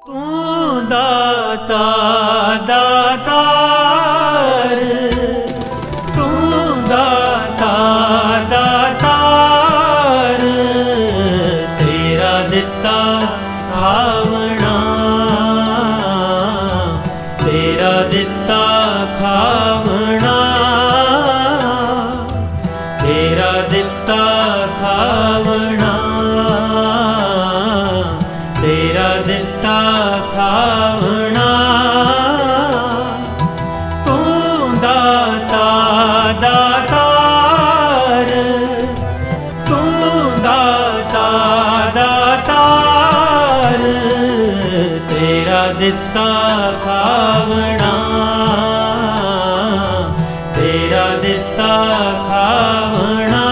ਤੂੰ ਦਾਤਾ ਦਾਤਾਰ, ਤੂੰ ਦਾਤਾ ਦਾਤਾਰ, ਤੇਰਾ ਦਿੱਤਾ ਖਾਵਣਾ, ਤੇਰਾ ਦਿੱਤਾ ਖਾਵਣਾ, ਤੇਰਾ ਦਿੱਤਾ ਖਾਵਣਾ, ਤੇਰਾ ਦਿੱਤਾ ਖਾਵਣਾ। ਤੂੰ ਦਾਤਾ ਦਾਤਾਰ, ਤੂੰ ਦਾਤਾ ਦਾਤਾਰ, ਤੇਰਾ ਦਿੱਤਾ ਖਾਵਣਾ, ਤੇਰਾ ਦਿੱਤਾ ਖਾਵਣਾ,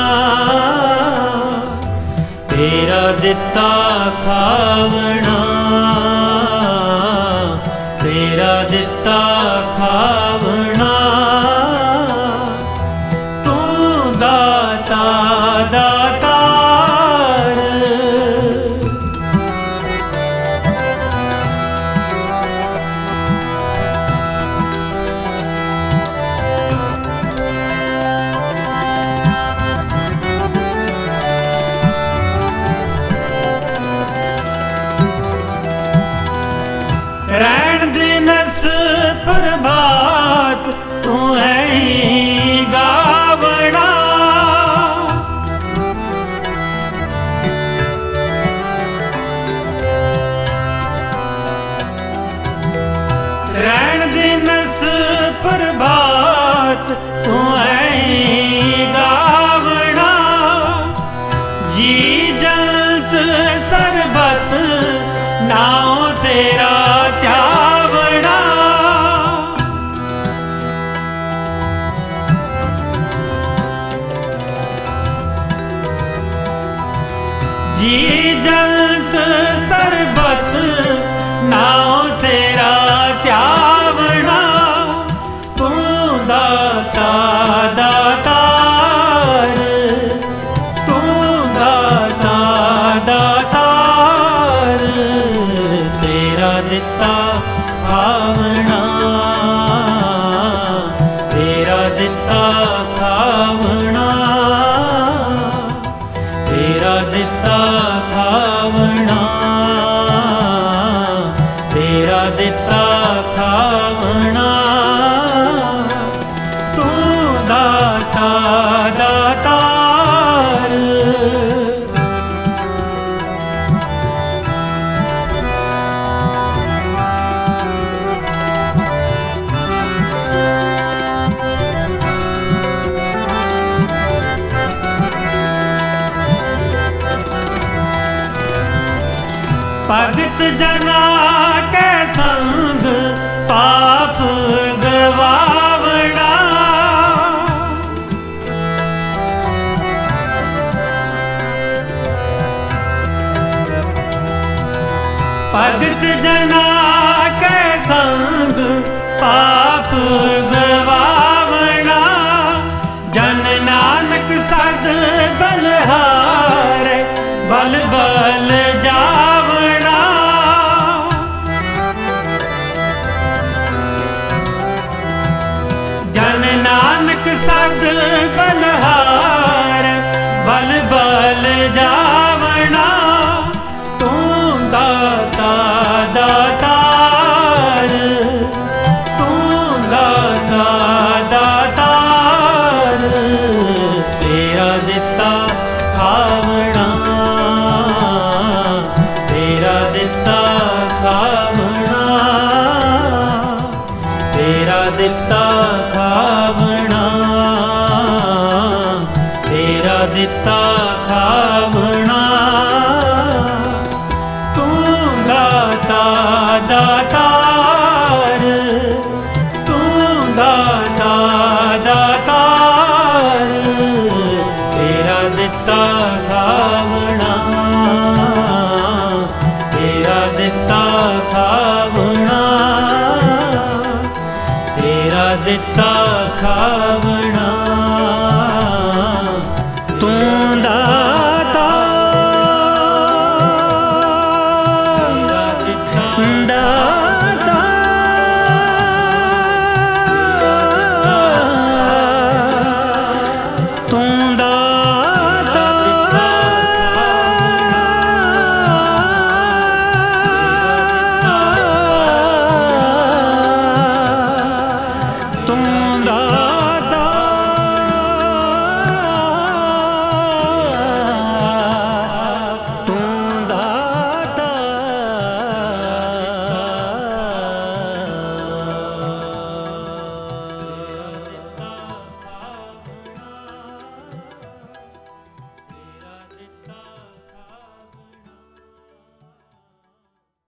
ਤੇਰਾ ਦਿੱਤਾ ਖਾਵਣਾ, ਤੇਰਾ ਦਿੱਤਾ ਖਾਵਣਾ। ਤੂੰ ਦਾਤਾ ਦਾਤਾਰ, ਰਹਿਣ ਦਿਨਸ ਪ੍ਰਭਾਤ ਤੂੰ ਹੈ ਹੀ ਗਾਵਣਾ, ਰਹਿਣ ਦਿਨਸ ਪ੍ਰਭਾਤ ਤੂੰ ਹੈ ਹੀ ਗਾਵਣਾ, ਜੀ ਜੰਤ ਸਰਬਤ ਨਾਉ ਤੇਰਾ ਧਿਆਵਣਾ, ਜੀ ਜੰਤ ਸਰਬਤ ਨਾਉ ਤੇਰਾ ਧਿਆਵਣਾ। ਤੂੰ ਦਾਤਾ ਦਾਤਾਰ, ਤੂੰ ਦਾਤਾ ਦਾਤਾਰ, ਤੇਰਾ ਦਿੱਤਾ ਖਾਵਣਾ, ਤੇਰਾ ਦਿੱਤਾ ਖਾਵਣਾ, ਤੇਰਾ ਦਿੱਤਾ ਖਾਵਣਾ, ਤੇਰਾ ਦਿੱਤਾ ਖਾਵਣਾ। ਤੂੰ ਦਾਤਾ ਦਾਤਾਰ, ਭਗਤ ਜਨਾ ਕੈ ਸੰਗ ਪਾਪ ਗਵਾਵਣਾ, ਭਗਤ ਜਨਾ ਕੈ ਸੰਗ ਪਾਪ ਗਵਾਵਣਾ, ਜਨ ਨਾਨਕ ਸਦ ਬਲਹਾਰੇ ਬਲ ਬਲ ਜਾਵਣਾ, ਜਨ ਨਾਨਕ ਸਦ ਬਲਹਾਰ ਬਲ ਬਲ ਜਾਵਣਾ। ਤੂੰ ਦਾਤਾ ਦਾਤਾਰ, ਤੂੰ ਦਾਤਾ ਦਾਤਾਰ, ਤੇਰਾ ਦਿੱਤਾ ਖਾਵਣਾ, ਤੇਰਾ ਦਿੱਤਾ ਖਾਵਣਾ, ਤੇਰਾ ਦਿੱਤਾ ਖਾਵਣਾ, ਤੇਰਾ ਦਿੱਤਾ ਖਾਵਣਾ। ਤੂੰ ਦਾਤਾ ਦਾਤਾਰ, ਤੂੰ ਦਾਤਾ ਦਾਤਾਰ, ਤੇਰਾ ਦਿੱਤਾ ਖਾਵਣਾ, ਤੇਰਾ ਦਿੱਤਾ ਖਾਵਣਾ, ਤੇਰਾ ਦਿੱਤਾ